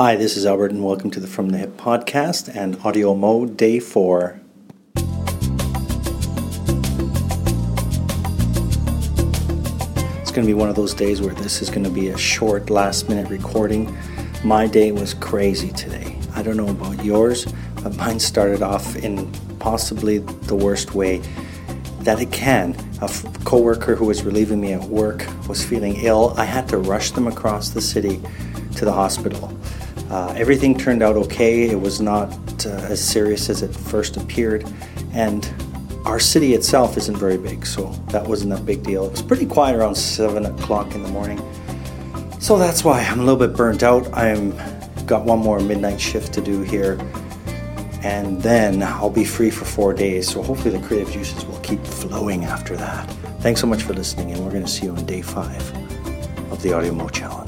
Hi, this is Albert, and welcome to the From the Hip podcast and Audio Mode Day 4. It's going to be one of those days where this is going to be a short, last-minute recording. My day was crazy today. I don't know about yours, but mine started off in possibly the worst way that it can. A coworker who was relieving me at work was feeling ill. I had to rush them across the city to the hospital. Everything turned out okay. It was not as serious as it first appeared, and our city itself isn't very big, so that wasn't a big deal. It was pretty quiet around 7 o'clock in the morning, so that's why I'm a little bit burnt out. I've got one more midnight shift to do here, and then I'll be free for 4 days, so hopefully the creative juices will keep flowing after that. Thanks so much for listening, and we're going to see you on day 5 of the Audio Mode Challenge.